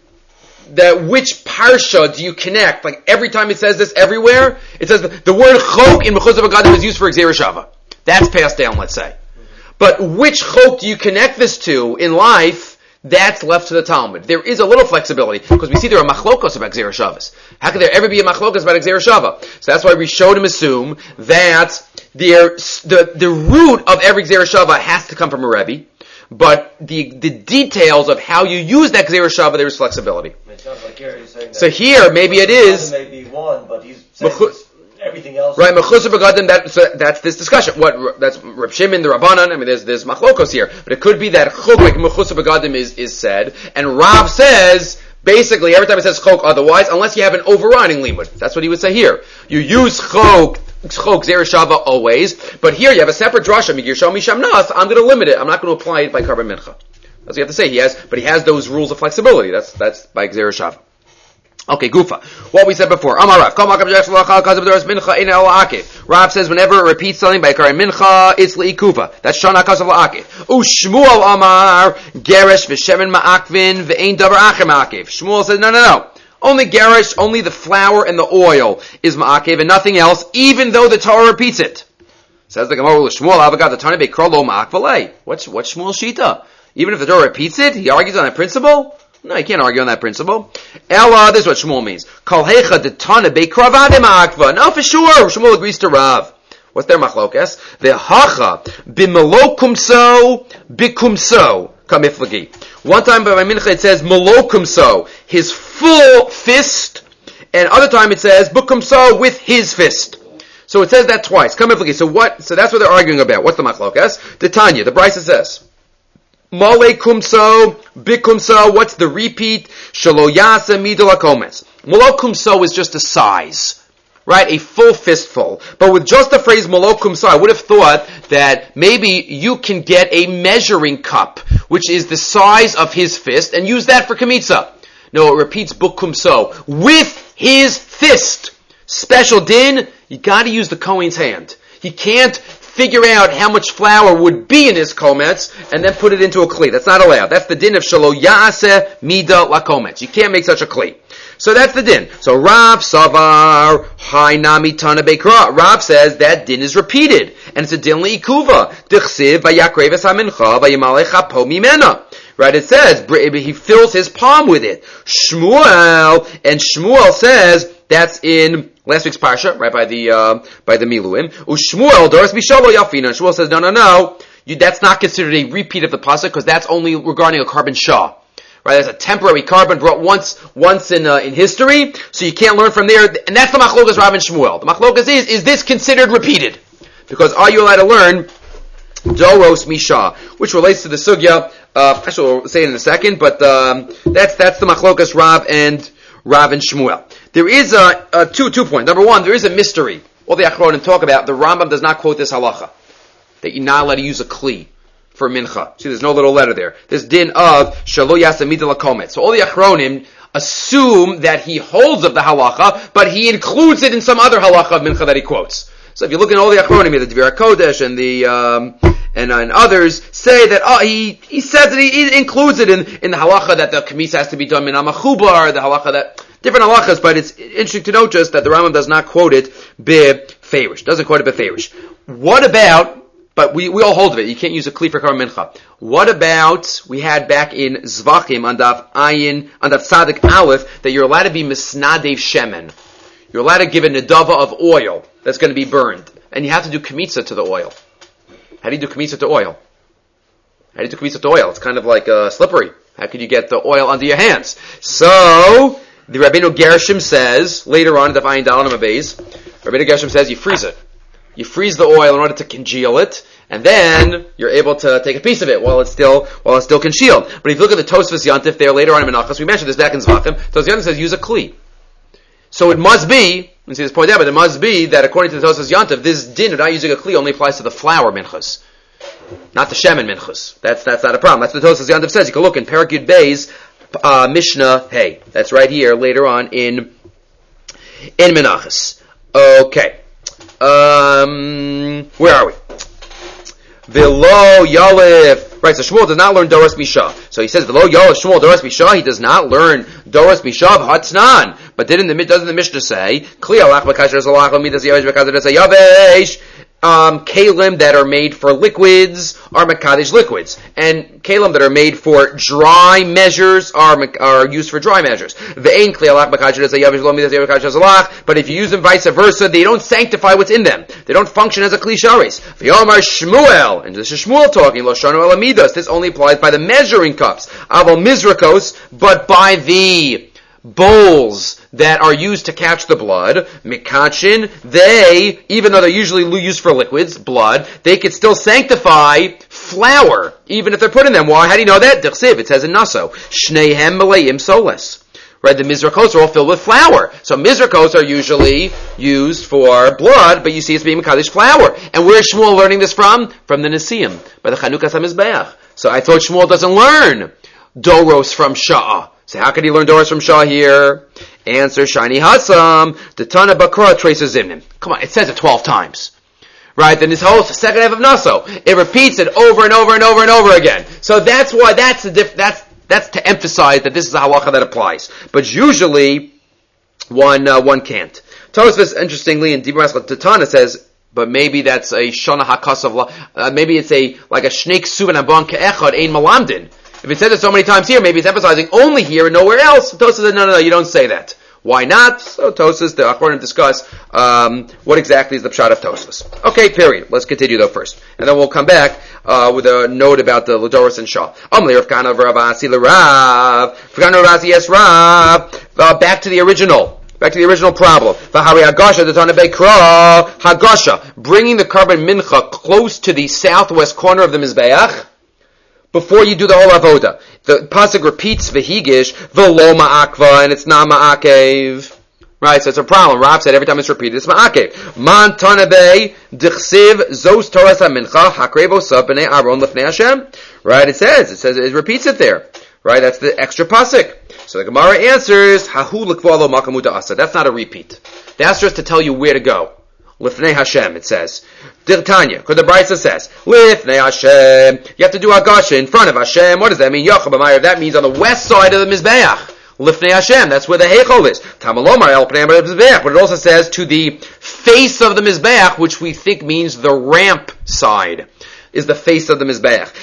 parsha do you connect? Like every time it says this everywhere, it says the word chok in Mechusar Begadim is used for Gzeira Shava. That's passed down, let's say. But which chok do you connect this to in life? That's left to the Talmud. There is a little flexibility, because we see there are machlokos about Gzeira Shavas. How could there ever be a machlokos about a Gzeira Shava? So that's why we showed him assume that the root of every Gzeira Shava has to come from a Rebbe, but the details of how you use that Gzeira Shava, there is flexibility. It sounds like here you're saying that so here, maybe it is... Maybe one, but he's saying everything else. Right, Mechusar Begadim, that's this discussion. That's Reb Shimon, the Rabbanan, I mean, there's machlokos here. But it could be that chok, like Mechusar Begadim is said, and Rav says, basically, every time it says chok otherwise, unless you have an overriding limud. That's what he would say here. You use chok Gzeira Shava always, but here you have a separate drasha, Migir Shal Misham Nas, I'm going to limit it. I'm not going to apply it by karban mincha. That's what you have to say. He has those rules of flexibility. That's by Gzeira Shava. Okay, Gufa. What we said before. Amarav. Rav says whenever it repeats something by karban mincha, it's le'ikuva. That's shana kasav la'akev. Shmuel Amar Geresh v'shemen ma'akvin v'ein davar acher ma'akev. Shmuel says no. Only Geresh, only the flour and the oil is ma'akev and nothing else, even though the Torah repeats it. Says the Gemara, Shmuel Avagad the Tana Bekra Lo Ma'akvalei. What's Shmuel Shita? Even if the Torah repeats it, he argues on that principle? No, you can't argue on that principle. Ella, this is what Shmuel means. Kol Hecha the Tana Bekra Vade Ma'akva. No, for sure. Shmuel agrees to Rav. What's their machlokas? Ve'hacha b'melokumso bikumso kamiflagi. One time by Mincha it says melokumso, his full fist, and other time it says bukumso, with his fist. So it says that twice. Kamiflagi. So that's what they're arguing about. What's the machlokas? The Tanya, the Brisa says, Mole kumso bikumso. What's the repeat? Shalo yasa midol hakomes. Melokumso is just a size. Right, a full fistful. But with just the phrase malokum so, I would have thought that maybe you can get a measuring cup, which is the size of his fist, and use that for kamitza. No, it repeats bukum so, with his fist. Special din, you gotta use the Kohen's hand. He can't figure out how much flour would be in his kometz, and then put it into a kli. That's not allowed. That's the din of shalo yaseh mida la kometz. You can't make such a kli. So that's the din. So Rav Savar Hainami Tana Bekra. Rav says that din is repeated, and it's a din liikuva. Dichsiv vayakreves hamincha vayimalecha po mimena. Right? It says he fills his palm with it. Shmuel says that's in last week's parsha, right, by the Miluim. Ushmuel Doris Mishalo Yafina. Shmuel says no. That's not considered a repeat of the pasuk because that's only regarding a carbon shah. Right, there's a temporary carbon brought once in history, so you can't learn from there. And that's the machlokas Rav and Shmuel. The machlokas is this considered repeated? Because are you allowed to learn Doros Misha, which relates to the sugya? Actually, we'll say it in a second, but that's the machlokas Rav and Shmuel. There is two points. Number one, there is a mystery. All the Achronim talk about, the Rambam does not quote this halacha, that you're not allowed to use a kli for mincha. See, there's no little letter there. This din of shalo yasamida lakomet. So all the Achronim assume that he holds of the halacha, but he includes it in some other halacha of mincha that he quotes. So if you look at all the Achronim, the Dvir HaKodesh and the and others say that he says that he includes it in the halacha that the kamis has to be done min amachubar, the halacha that different halachas, but it's interesting to note just that the Rambam does not quote it beferish. Doesn't quote it beferish. What about? But we all hold of it. You can't use a kli for Karban Mincha. What about, we had back in Zvachim, on Daf Tzadik Aleph, that you're allowed to be misnadev shemen. You're allowed to give a nedava of oil that's going to be burned. And you have to do kamitza to the oil. How do you do kamitza to oil? It's kind of like slippery. How could you get the oil under your hands? So, the Rabbeinu Gershom says, later on in Daf Ayin Dalan Amabeis, Rabbeinu Gershom says you freeze it. You freeze the oil in order to congeal it, and then you're able to take a piece of it while it's still congealed. But if you look at the Tosfos Yantif there later on in Menachos, we mentioned this back in Zvachim, Tosfos Yantif says use a kli. So it must be, you see this point out, but it must be that according to the Tosfos Yantif, this din of not using a kli only applies to the flour minchas, not the shemen minchas. That's not a problem. That's what the Tosfos Yantif says. You can look in Perek Yud Beis, Mishnah Hey. That's right here later on in Menachos. Okay. Where are we? V'lo Yalef. Right, so Shmuel does not learn Doros Misha. So he says, V'lo Yalef Shmuel Doros Misha. He does not learn Doros Misha v'hatznan. But doesn't the Mishnah say, Kli alach b'kasher zalach l'midas yavesh b'kasher yavesh? Kalim that are made for liquids are Makadish liquids. And kalim that are made for dry measures are used for dry measures. But if you use them vice versa, they don't sanctify what's in them. They don't function as a klisharis. Shmuel, and this is Shmuel talking, this only applies by the measuring cups. Aval mizrakos, but by the bowls that are used to catch the blood, mikachin, they, even though they're usually used for liquids, blood, they could still sanctify flour, even if they're put in them. Why? How do you know that? Dichsiv, it says in Naso, Shnehem Maleim Soles. Right, the mizrakos are all filled with flour. So mizrakos are usually used for blood, but you see it's being Mekadesh flour. And where is Shmuel learning this from? From the Nesiim, by the Chanukas HaMizbeach. So I thought Shmuel doesn't learn Doros from Sha'ah. So how could he learn Doros from Shah here? Answer, Shani Hassam, the Tana Bakra traces in him. Come on, it says it 12 times. Right, then this whole second half of Naso, it repeats it over and over and over and over again. So that's why, that's to emphasize that this is a halacha that applies. But usually, one can't. Tosfos, interestingly, in Dibur Maskal Tana says, But maybe that's a shana hakasav. Maybe it's like a shneik suvan abon ke'echad ein malamdin. If it says it so many times here, maybe it's emphasizing only here and nowhere else. Tosas says, no, you don't say that. Why not? So Tosas, the Achronim discuss what exactly is the pshat of Tosas. Okay, period. Let's continue though first, and then we'll come back with a note about the Ladoris and Shah. Rav Ravasi l'Rav. Ravasi yes Rav. Back to the original. Back to the original problem. V'hari Hagasha the Tana Beikra Hagasha, bringing the carbon mincha close to the southwest corner of the Mizbeach before you do the whole avoda. The pasuk repeats v'higish v'lo ma'akva, and it's not ma'akev. Right, so it's a problem. Rav said every time it's repeated, it's ma'akev. Man tanabei dichsiv zos toras ha'mincha hakrevo sab b'nei Aaron lefnei Hashem. Right, it repeats it there. Right, that's the extra pasuk. So the Gemara answers, hahu l'kvalo makamuta asa. That's not a repeat. That's just to tell you where to go. Lifnei Hashem, it says. Dirtanya, because the Brisa says, Lifnei Hashem. You have to do Hagasha in front of Hashem. What does that mean? Yochab Amayr. That means on the west side of the Mizbeach. Lifnei Hashem. That's where the Heichol is. Tamalomar El Pnei Mizbeach. But it also says to the face of the Mizbeach, which we think means the ramp side. Is the face of the Mizbeach.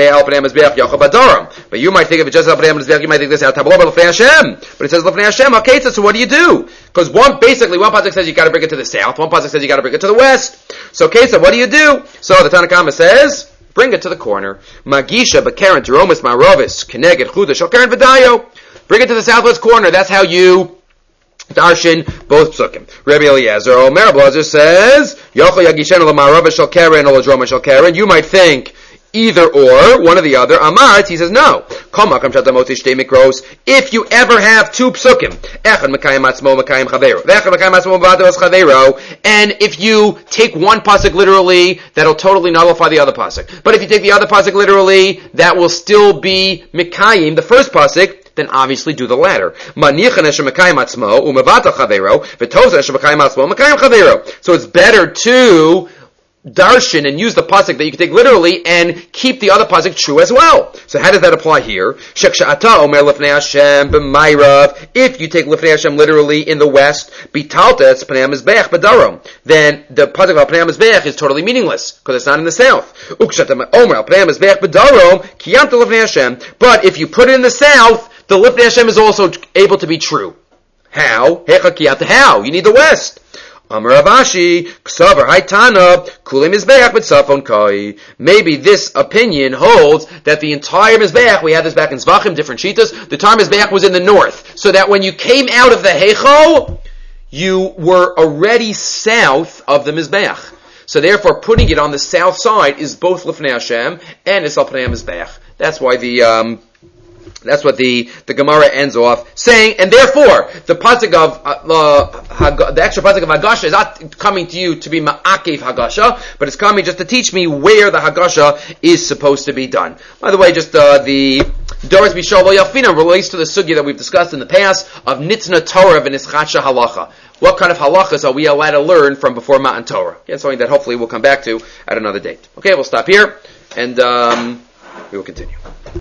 But you might think of it just as Mizbeach, you might think this out. But it says Lefnei Hashem. Okay, so what do you do? Because one pasuk says you got to bring it to the south. One pasuk says you got to bring it to the west. So okay, so what do you do? So the Tanakhama says, bring it to the corner. Magisha b'keren teromis ma'rovis keneged chuda shel keren v'dayo. Bring it to the southwest corner. That's how you darshan both psukim. Rabbi Eliezer, Omer Eliezer says, Yochel yagishenu l'ma'rovis shel keren or l'droma shel keren. You might think either or, one or the other. Amarat, he says no. If you ever have two psukim, and if you take one pasuk literally, that'll totally nullify the other pasuk. But if you take the other pasuk literally, that will still be mikayim, the first pasuk, then obviously do the latter. So it's better to darshan and use the pasuk that you can take literally and keep the other pasuk true as well. So how does that apply here? If you take lifnei Hashem literally in the west, then the pasuk of pnei mizbeach is totally meaningless because it's not in the south. But if you put it in the south, the lifnei Hashem is also able to be true. How? How? You need the west. Amar Avashi, Ksavar Haitana, Kulim Mizbeach with Safon Kai. Maybe this opinion holds that the entire Mizbeach, we had this back in Zvachim, different Shitas, the entire Mizbeach was in the north. So that when you came out of the Heichal, you were already south of the Mizbeach. So therefore, putting it on the south side is both Lifnei Hashem and it's Al Pnei Mizbeach. That's why that's what the Gemara ends off saying, and therefore the pasuk of the extra pasuk of Hagasha is not coming to you to be ma'akev Hagasha, but it's coming just to teach me where the Hagasha is supposed to be done. By the way, just the Doris Bishol Yalfina relates to the sugya that we've discussed in the past of Nitna Torah v'Nischacha Halacha. What kind of halachas are we allowed to learn from before Matan Torah? Yeah, something that hopefully we'll come back to at another date. Okay, we'll stop here and we will continue.